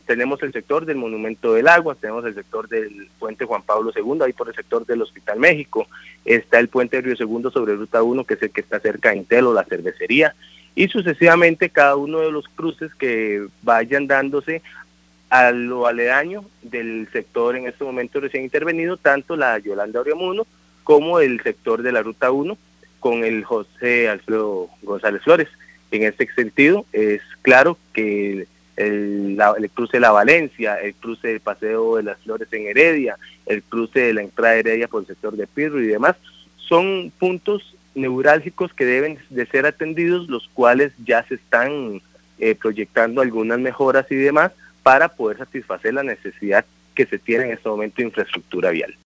tenemos el sector del Monumento del Agua, tenemos el sector del puente Juan Pablo II, ahí por el sector del Hospital México, está el puente Río Segundo sobre Ruta 1, que es el que está cerca de Intelo, la cervecería, y sucesivamente cada uno de los cruces que vayan dándose a lo aledaño del sector en este momento recién intervenido, tanto la Yolanda Oriamuno como el sector de la Ruta 1 con el José Alfredo González Flores. En este sentido, es claro que el cruce de la Valencia, el cruce del Paseo de las Flores en Heredia, el cruce de la entrada de Heredia por el sector de Pirro y demás, son puntos neurálgicos que deben de ser atendidos, los cuales ya se están proyectando algunas mejoras y demás para poder satisfacer la necesidad que se tiene en este momento de infraestructura vial.